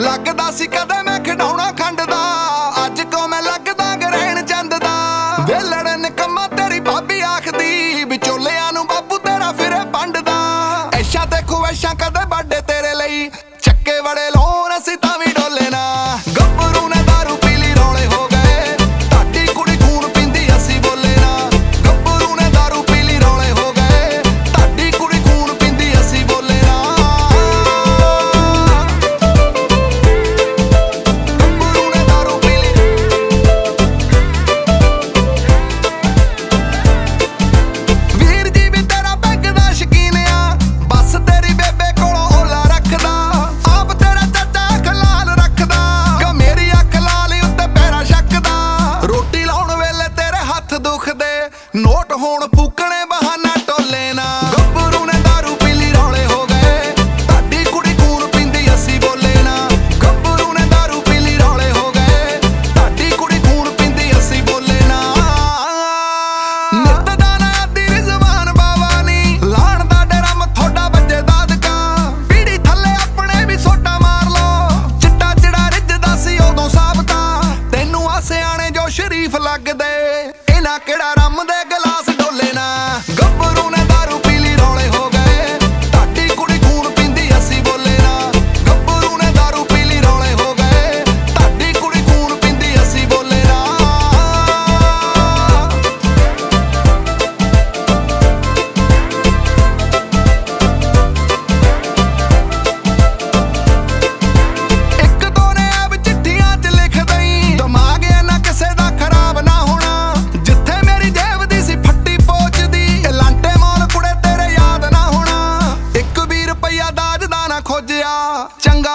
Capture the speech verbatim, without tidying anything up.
ਲੱਗਦਾ ਸੀ ਕਦੇ ਮੈਂ ਖਿਡਾਉਣਾ ਖੰਡ ਦਾ, ਅੱਜ ਕੋ ਮੈਂ ਲੱਗਦਾ ਗਰੈਣ ਚੰਦ ਦਾ। ਵੇਲੜ ਨਿਕੰਮਾ ਤੇਰੀ ਭਾਬੀ ਆਖਦੀ, ਵਿਚੋਲਿਆਂ ਨੂੰ ਬਾਪੂ ਤੇਰਾ ਫਿਰੇ ਪੰਡ ਦਾ। ਐਸ਼ਾਂ ਤੇ ਖੁਆਇਸ਼ਾਂ ਕਦੇ ਬਾਡੇ ਤੇਰੇ ਲਈ, ਚੱਕੇ ਬੜੇ ਲੋਨ ਅਸੀਂ ਤਾਂ ਵੀ ਡੋਲੇ ਨਾ। ਗੱਭਰੂ ਨੇ ਦਾਰੂ ਪੀ ਲਈ ਰੌਲੇ ਹੋ ਗਏ, ਤੁਹਾਡੀ ਕੁੜੀ ਖੂਨ ਪੀਂਦੀ ਅਸੀਂ ਬੋਲੇ ਨਾ। ਗੱਭਰੂ ਨੇ ਦਾਰੂ ਪੀ ਲਈ ਰੌਲੇ ਹੋ ਗਏ, ਤੁਹਾਡੀ ਕੁੜੀ ਖੂਨ ਪੀਂਦੀ ਅਸੀਂ ਬੋਲੇ ਨਾ। ਗੱਭਰੂ ਨੇ ਦਾਰੂ ਪੀ ਲਈ, ਵੀਰ ਜੀ ਵੀ ਤੇਰਾ ਪੈਗ ਦਾ ਸ਼ਕੀਨ ਆ, ਬਸ ਤੇਰੀ ਬੇਬੇ ਕੋਲੋਂ ਓਲਾ ਰੱਖਦਾ। ਆਪ ਤੇਰਾ ਚਾਚਾ ਅੱਖ ਲਾਲ ਰੱਖਦਾ, ਗਾ ਮੇਰੀ ਅੱਖ ਲਾਲ ਉੱਤੇ ਪੈਰਾ ਛੱਕਦਾ। ਰੋਟੀ ਲਾਉਣ ਵੇਲੇ ਤੇਰੇ ਹੱਥ ਦੁਖਦੇ, ਨੋਟ ਹੋਣ ਫੂਕਣੇ ਬਹਾਨਾ ਟੋਲੇ ਨਾ। ਗੱਭਰੂ ਨੇ ਦਾਰੂ ਪੀ ਲਈ ਰੌਲੇ ਹੋ ਗਏ, ਤੁਹਾਡੀ ਕੁੜੀ ਖੂਨ ਪੀਂਦੀ ਅਸੀਂ ਬੋਲੇ ਨਾ। ਗੱਭਰੂ ਨੇ ਦਾਰੂ ਪੀ ਲਈ ਰੌਲੇ ਹੋ ਗਏ, ਤੁਹਾਡੀ ਕੁੜੀ ਖੂਨ ਪੀਂਦੀ ਅਸੀਂ ਬੋਲੇ ਨਾ। ਨਿੱਤ ਦਾ ਨਾ ਆਦੀ ਰਿਜ਼ਵਾਨ ਬਾਵਾ ਨੀ, ਲਾਣ ਦਾ ਡੇਰਾ ਮਥੋਡਾ ਵੱਜੇ ਦਾਦਕਾ। ਪੀੜੀ ਥੱਲੇ ਆਪਣੇ ਵੀ ਸੋਟਾ ਮਾਰ ਲੋ, ਚਿੱਟਾ ਚਿੜਾ ਰਿੱਝਦਾ ਸੀ ਉਦੋਂ ਸਾਬਤਾ। ਤੈਨੂੰ ਆ ਸਿਆਣੇ ਜੋ ਸ਼ਰੀਫ ਲੱਗਦੇ, ਇਹਨਾਂ ਕਿਹੜਾ ਰੰਮ ਦੇ ਗਲਾਸ ਡੋਲੇ ਨਾ। ਗੱਭਰੂ ਨੇ ਦਾਰੂ ਪੀ ਲਈ ਰੌਲੇ ਹੋ ਗਏ, ਤੁਹਾਡੀ ਕੁੜੀ ਖੂਨ ਪੀਂਦੀ ਅਸੀਂ ਬੋਲੇ ਨਾ। ਗੱਭਰੂ ਨੇ ਦਾਰੂ ਪੀ ਲਈ ਰੌਲੇ ਹੋ ਗਏ, ਤੁਹਾਡੀ ਕੁੜੀ ਖੂਨ ਪੀਂਦੀ ਅਸੀਂ ਬੋਲੇ ਨਾ। ਇੱਕ ਦੋ ਨੇ ਆਪ ਚਿੱਠੀਆਂ 'ਚ ਲਿਖ ਦਈ, ਦਿਮਾਗ ਇਹਨਾਂ ਕਿਸੇ ਦਾ ਖਰਾਬ ਨਾ ਹੋਣਾ। ਜਿੱਥੇ ਮੇਰੀ ਜੇਬ ਦੀ ਸੀ ਫੱਟੀ ਪੋਚਦੀ, ਲਾਂਟੇ ਮੌਲ ਕੁੜੇ ਤੇਰੇ ਯਾਦ ਨਾ ਹੋਣਾ। ਇੱਕ ਵੀ ਰੁਪਈਆ ਦਾਜ ਦਾ ਨਾ ਖੋਜਿਆ, ਚੰਗਾ